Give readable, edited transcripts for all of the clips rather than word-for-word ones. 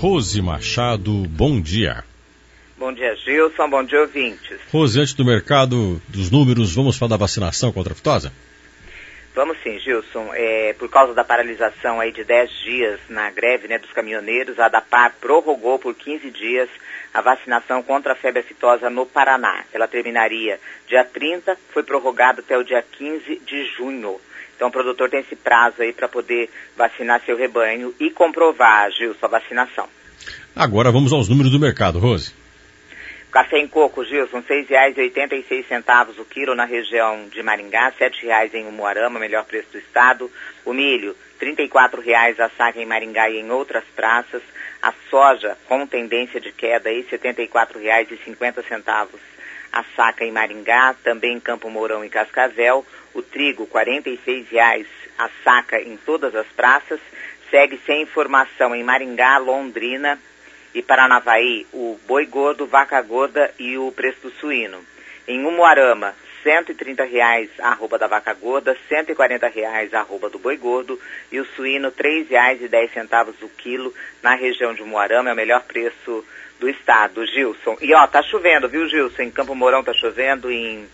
Rose Machado, bom dia. Bom dia, Gilson, bom dia, ouvintes. Rose, antes do mercado dos números, vamos falar da vacinação contra a aftosa? Vamos sim, Gilson. Por causa da paralisação aí de 10 dias na greve, dos caminhoneiros, a ADAPAR prorrogou por 15 dias a vacinação contra a febre aftosa no Paraná. Ela terminaria dia 30, foi prorrogada até o dia 15 de junho. Então o produtor tem esse prazo aí para poder vacinar seu rebanho e comprovar, Gilson, a vacinação. Agora vamos aos números do mercado, Rose. Café em coco, Gilson, R$ 6,86 o quilo na região de Maringá, R$ 7,00 em Umuarama, melhor preço do estado. O milho, R$ 34,00 a saca em Maringá e em outras praças. A soja, com tendência de queda, R$ 74,50 a saca em Maringá, também em Campo Mourão e Cascavel. O trigo, R$ 46,00 a saca em todas as praças. Segue sem informação em Maringá, Londrina e Paranavaí, o boi gordo, vaca gorda e o preço do suíno. Em Umuarama, R$ 130,00 a arroba da vaca gorda, R$ 140,00 a arroba do boi gordo e o suíno R$ 3,10 o quilo na região de Umuarama, é o melhor preço do estado, Gilson. E tá chovendo, viu, Gilson? Em Campo Mourão tá chovendo, em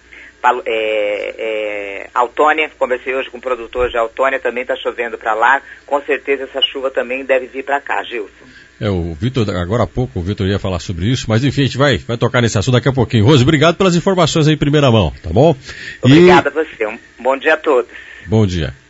Autônia, conversei hoje com o produtor de Autônia, também tá chovendo para lá. Com certeza essa chuva também deve vir para cá, Gilson. O Vitor, agora há pouco, o Vitor ia falar sobre isso, mas enfim, a gente vai tocar nesse assunto daqui a pouquinho. Rose, obrigado pelas informações aí em primeira mão, tá bom? Obrigada a você, um bom dia a todos. Bom dia.